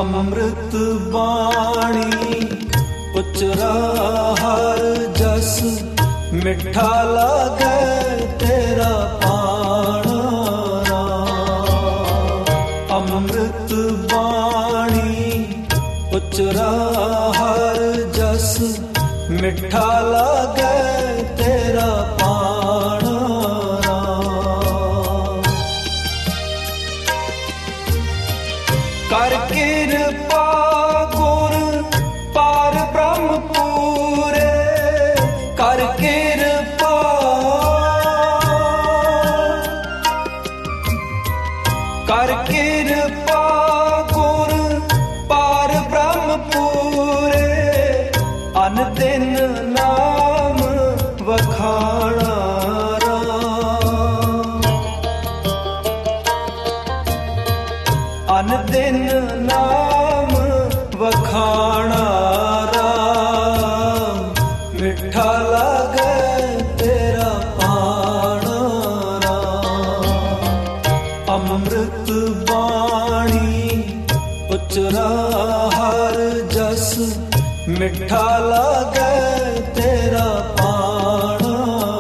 अमृत बाणी उचरा हर जस, मिठा लागे तेरा पाना राम। अमृत बाणी उचरा हर जस, मिठा लागे तेरा पाना राम। कर कृपा गुर पार ब्रह्म पूरे, कर कृपा कर कृपा गुर पार ब्रह्म पूरे, अन दिन नाम वखाणा राम। अन दिन नाम वखाणा राम, मिठा लागे तेरा पाना राम। अमृत बाणी उचरा हर जस, मिठा लागे तेरा पाना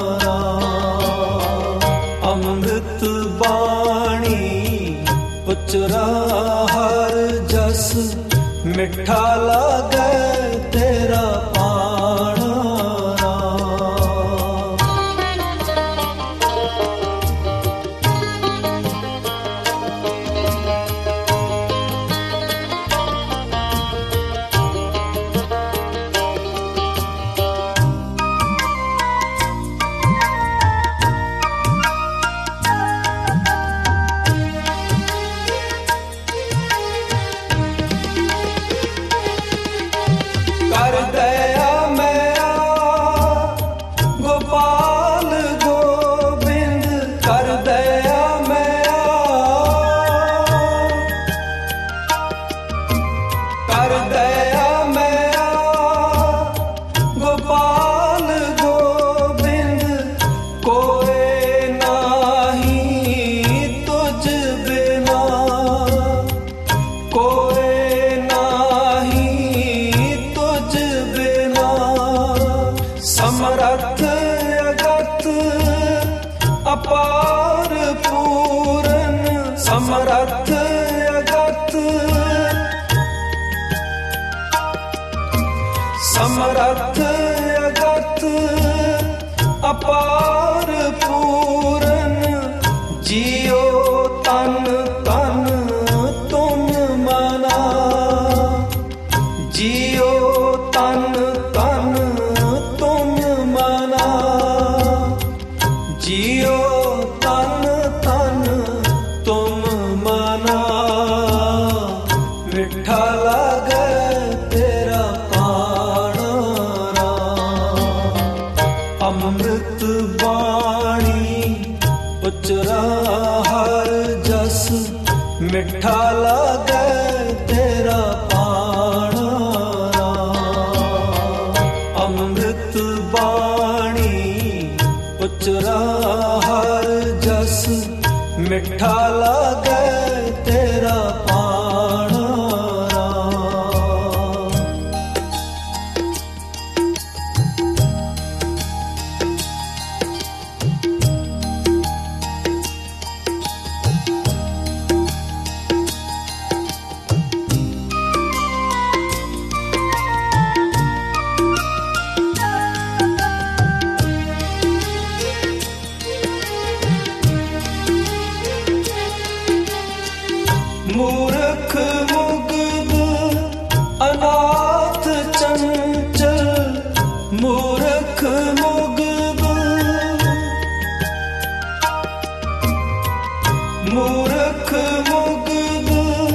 राम। अमृत बाणी उचरा हर जस, मिठा लागे तेरा पाना राम। कर दया मैया गोपाल गोविंद, कर दया मैया, कर दया मैया गोपाल गोविंद। कोई नाही तुझ बिना, कोई समरथ अगत अपार पूरन, समरथ अगत, समरथ अगत अपार पूरन। जियो तन तन तुम मना, जियो तन तन जियो तन तन तुम मना, मिठा लागे तेरा पाना राम। अमृत बाणी उचरा हर जस, मिठा लागे तेरा पाना राम। अमृत बाणी उचरा हर जस, मिठा लागे तेरा पाना राम। मूर्ख मुग्ध अनाथ चंचल, मूर्ख मुग्ध, मूर्ख मुग्ध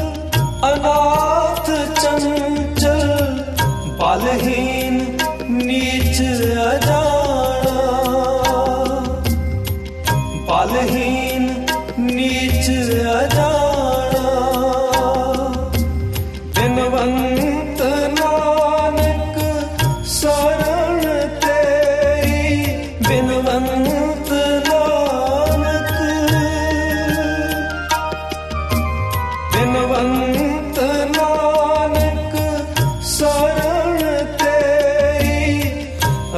अनाथ चंचल। बलहीन नीच अजाना, बलहीन नीच अजाना। बिनवंत नानक शरण तेरी, बिनवंत नानक, बिनवंत नानक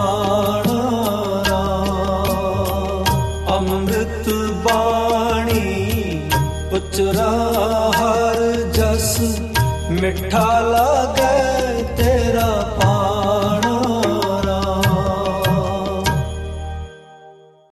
ਪਾਣਾ ਅੰਮ੍ਰਿਤ ਬਾਣੀ ਉਚਰਾ ਹਰ ਜਸ ਮਿੱਠਾ ਲਾਗੈ ਤੇਰਾ ਪਾਣਾ।